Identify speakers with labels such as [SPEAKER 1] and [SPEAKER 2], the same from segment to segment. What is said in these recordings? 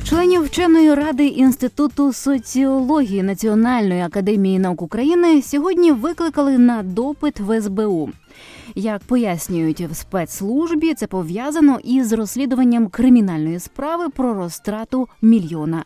[SPEAKER 1] Членів вченої ради Інституту соціології Національної академії наук України сьогодні викликали на допит в СБУ. Як пояснюють в спецслужбі, це пов'язано із розслідуванням кримінальної справи про розтрату $1 мільйона.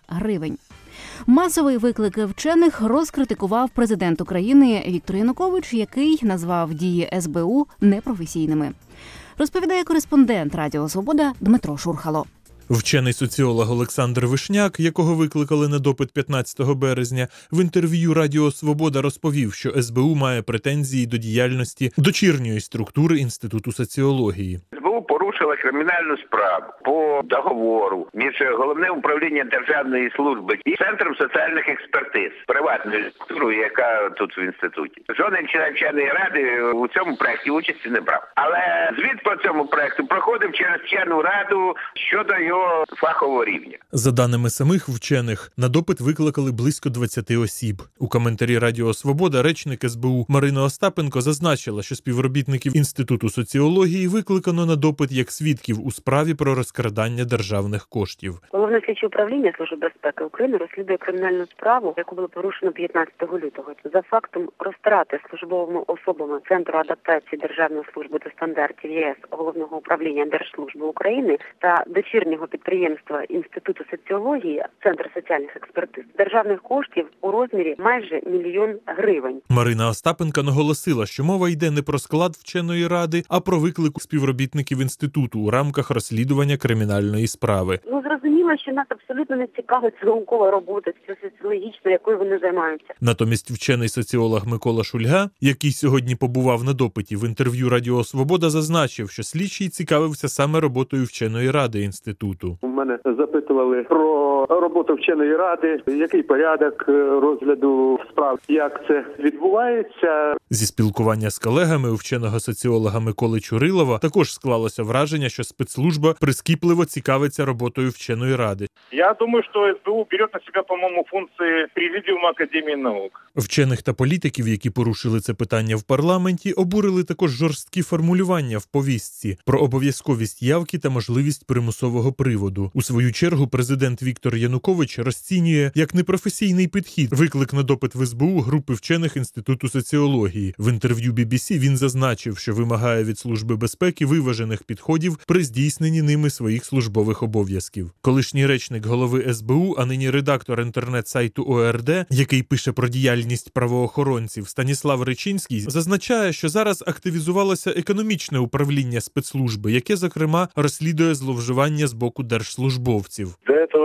[SPEAKER 1] Масовий виклик вчених розкритикував президент України Віктор Янукович, який назвав дії СБУ непрофесійними. Розповідає кореспондент Радіо Свобода Дмитро Шурхало.
[SPEAKER 2] Вчений соціолог Олександр Вишняк, якого викликали на допит 15 березня, в інтерв'ю Радіо Свобода розповів, що СБУ має претензії до діяльності дочірньої структури Інституту соціології.
[SPEAKER 3] СБУ порушила кримінальну справу по договору між Головним управлінням Державної служби і Центром соціальних експертиз, приватною структурою, яка тут в інституті. Жоден член вченої ради у цьому проєкті участі не брав. Але звіт по цьому проєкту проходив через вчену раду щодо його фахового рівня.
[SPEAKER 2] За даними самих вчених, на допит викликали близько 20 осіб. У коментарі Радіо Свобода речник СБУ Марина Остапенко зазначила, що співробітників Інституту соціології викликано на допит як свідків у справі про розкрадання державних коштів.
[SPEAKER 4] Головне слідче управління Служби безпеки України розслідує кримінальну справу, яку було порушено 15 лютого. За фактом розтрати службовими особами Центру адаптації Державної служби до стандартів ЄС Головного управління Держслужби України та дочірнього підприємства Інституту соціології, Центр соціальних експертиз, державних коштів у розмірі майже $1 мільйон.
[SPEAKER 2] Марина Остапенка наголосила, що мова йде не про склад вченої ради, а про виклик співробітників інституту у рамках розслідування кримінальної справи.
[SPEAKER 4] Зрозуміло, що нас абсолютно не цікавить наукова робота, соціологічна, якою вони займаються.
[SPEAKER 2] Натомість вчений соціолог Микола Шульга, який сьогодні побував на допиті, в інтерв'ю Радіо Свобода зазначив, що слідчий цікавився саме роботою вченої ради інституту.
[SPEAKER 5] У мене запитували про роботу вченої ради, який порядок розгляду справ, як це відбувається.
[SPEAKER 2] Зі спілкування з колегами у вченого соціолога Миколи Чурилова також склалося враження, що спецслужба прискіпливо цікавиться роботою вченої ради.
[SPEAKER 6] Я думаю, що СБУ бере на себе, по-моєму, функції Президіуму Академії наук.
[SPEAKER 2] Вчених та політиків, які порушили це питання в парламенті, обурили також жорсткі формулювання в повістці про обов'язковість явки та можливість примусового приводу. У свою чергу президент Віктор Янукович розцінює як непрофесійний підхід виклик на допит в СБУ групи вчених Інституту соціології. В інтерв'ю BBC він зазначив, що вимагає від Служби безпеки виважених підходів при здійсненні ними своїх службових обов'язків. Колишній речник голови СБУ, а нині редактор інтернет-сайту ОРД, який пише про діяльність правоохоронців, Станіслав Речинський, зазначає, що зараз активізувалося економічне управління спецслужби, яке, зокрема, розслідує зловживання з боку держслужбовців.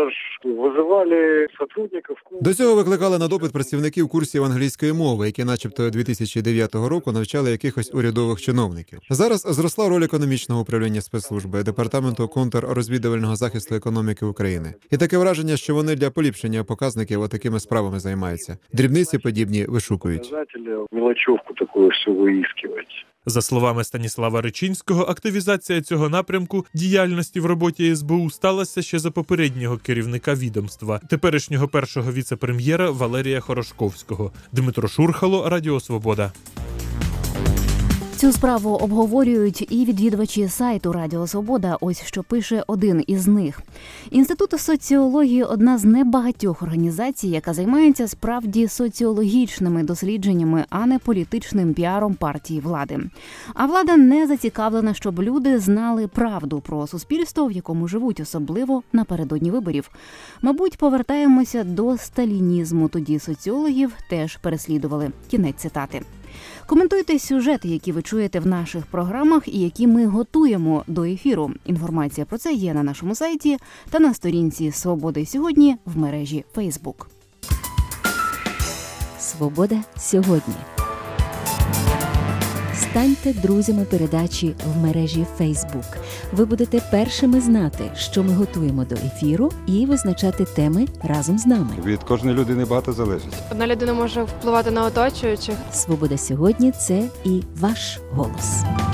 [SPEAKER 7] До цього викликали на допит працівників курсів англійської мови, які начебто 2009 року навчали якихось урядових чиновників. Зараз зросла роль економічного управління спецслужби, Департаменту контррозвідувального захисту економіки України. І таке враження, що вони для поліпшення показників отакими справами займаються. Дрібниці подібні вишукують.
[SPEAKER 5] Мелочовку таку все виискивати.
[SPEAKER 2] За словами Станіслава Речинського, активізація цього напрямку діяльності в роботі СБУ сталася ще за попереднього керівника відомства, теперішнього першого віце-прем'єра Валерія Хорошковського. Дмитро Шурхало, Радіо Свобода.
[SPEAKER 1] Цю справу обговорюють і відвідувачі сайту Радіо Свобода. Ось що пише один із них. Інститут соціології – одна з небагатьох організацій, яка займається справді соціологічними дослідженнями, а не політичним піаром партії влади. А влада не зацікавлена, щоб люди знали правду про суспільство, в якому живуть, особливо напередодні виборів. Мабуть, повертаємося до сталінізму. Тоді соціологів теж переслідували. Кінець цитати. Коментуйте сюжети, які ви чуєте в наших програмах і які ми готуємо до ефіру. Інформація про це є на нашому сайті та на сторінці «Свободи сьогодні» в мережі Facebook.
[SPEAKER 8] Свобода сьогодні. Станьте друзями передачі в мережі Facebook. Ви будете першими знати, що ми готуємо до ефіру, і визначати теми разом з нами.
[SPEAKER 9] Від кожної людини багато залежить.
[SPEAKER 10] Одна людина може впливати на оточуючих.
[SPEAKER 8] Свобода сьогодні – це і ваш голос.